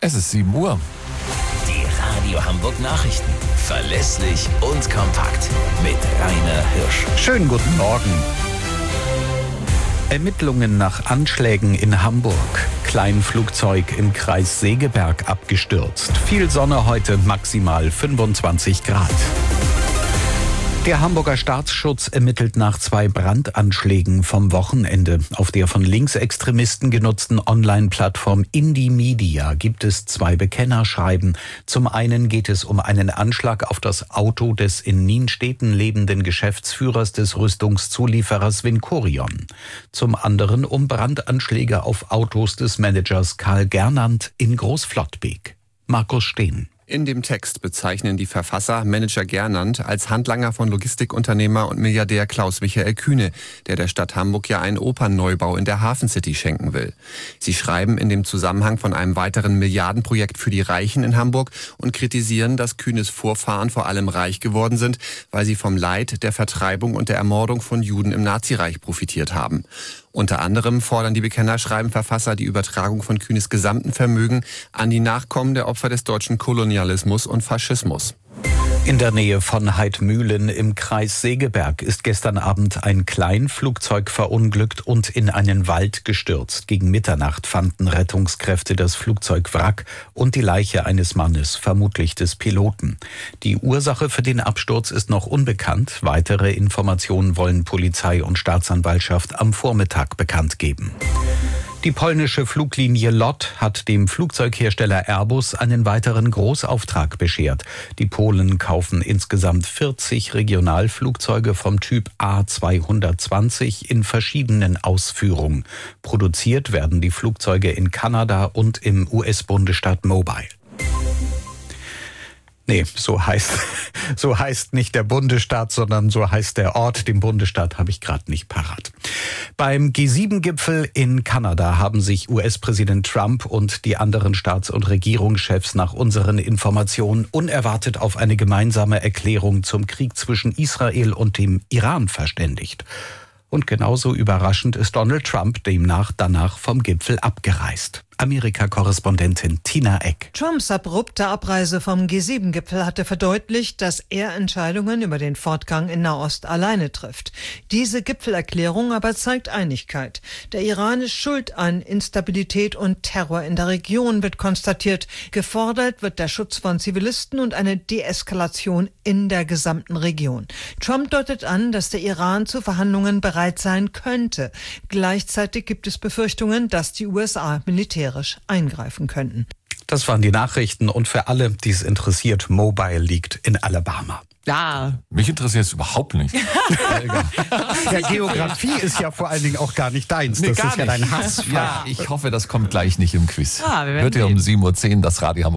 Es ist 7 Uhr. Die Radio Hamburg Nachrichten. Verlässlich und kompakt. Mit Rainer Hirsch. Schönen guten Morgen. Ermittlungen nach Anschlägen in Hamburg. Kleinflugzeug im Kreis Segeberg abgestürzt. Viel Sonne heute, maximal 25 Grad. Der Hamburger Staatsschutz ermittelt nach 2 Brandanschlägen vom Wochenende. Auf der von Linksextremisten genutzten Online-Plattform Indymedia gibt es 2 Bekennerschreiben. Zum einen geht es um einen Anschlag auf das Auto des in Nienstädten lebenden Geschäftsführers des Rüstungszulieferers Vincorion. Zum anderen um Brandanschläge auf Autos des Managers Karl Gernandt in Großflottbek. Markus Steen. In dem Text bezeichnen die Verfasser Manager Gernandt als Handlanger von Logistikunternehmer und Milliardär Klaus-Michael Kühne, der Stadt Hamburg ja einen Opernneubau in der Hafen City schenken will. Sie schreiben in dem Zusammenhang von einem weiteren Milliardenprojekt für die Reichen in Hamburg und kritisieren, dass Kühnes Vorfahren vor allem reich geworden sind, weil sie vom Leid, der Vertreibung und der Ermordung von Juden im Nazireich profitiert haben. Unter anderem fordern die Bekennerschreibenverfasser die Übertragung von Kühnes gesamten Vermögen an die Nachkommen der Opfer des deutschen Kolonialismus und Faschismus. In der Nähe von Heidmühlen im Kreis Segeberg ist gestern Abend ein Kleinflugzeug verunglückt und in einen Wald gestürzt. Gegen Mitternacht fanden Rettungskräfte das Flugzeugwrack und die Leiche eines Mannes, vermutlich des Piloten. Die Ursache für den Absturz ist noch unbekannt. Weitere Informationen wollen Polizei und Staatsanwaltschaft am Vormittag bekannt geben. Die polnische Fluglinie LOT hat dem Flugzeughersteller Airbus einen weiteren Großauftrag beschert. Die Polen kaufen insgesamt 40 Regionalflugzeuge vom Typ A220 in verschiedenen Ausführungen. Produziert werden die Flugzeuge in Kanada und im US-Bundesstaat Mobile. Nee, so heißt nicht der Bundesstaat, sondern so heißt der Ort. Den Bundesstaat habe ich gerade nicht parat. Beim G7-Gipfel in Kanada haben sich US-Präsident Trump und die anderen Staats- und Regierungschefs nach unseren Informationen unerwartet auf eine gemeinsame Erklärung zum Krieg zwischen Israel und dem Iran verständigt. Und genauso überraschend ist Donald Trump danach vom Gipfel abgereist. Amerika-Korrespondentin Tina Eck. Trumps abrupte Abreise vom G7-Gipfel hatte verdeutlicht, dass er Entscheidungen über den Fortgang in Nahost alleine trifft. Diese Gipfelerklärung aber zeigt Einigkeit. Der Iran ist schuld an Instabilität und Terror in der Region, wird konstatiert. Gefordert wird der Schutz von Zivilisten und eine Deeskalation in der gesamten Region. Trump deutet an, dass der Iran zu Verhandlungen bereit sein könnte. Gleichzeitig gibt es Befürchtungen, dass die USA militärisch eingreifen könnten. Das waren die Nachrichten und für alle, die es interessiert, Mobile liegt in Alabama. Ja, mich interessiert es überhaupt nicht. Ja, Geografie ist ja vor allen Dingen auch gar nicht deins. Nee, das gar ist ja nicht. dein Hassfach. Ja, ich hoffe, das kommt gleich nicht im Quiz. Ja, wir werden Hört ihr um 7:10 Uhr das Radio Hamburg.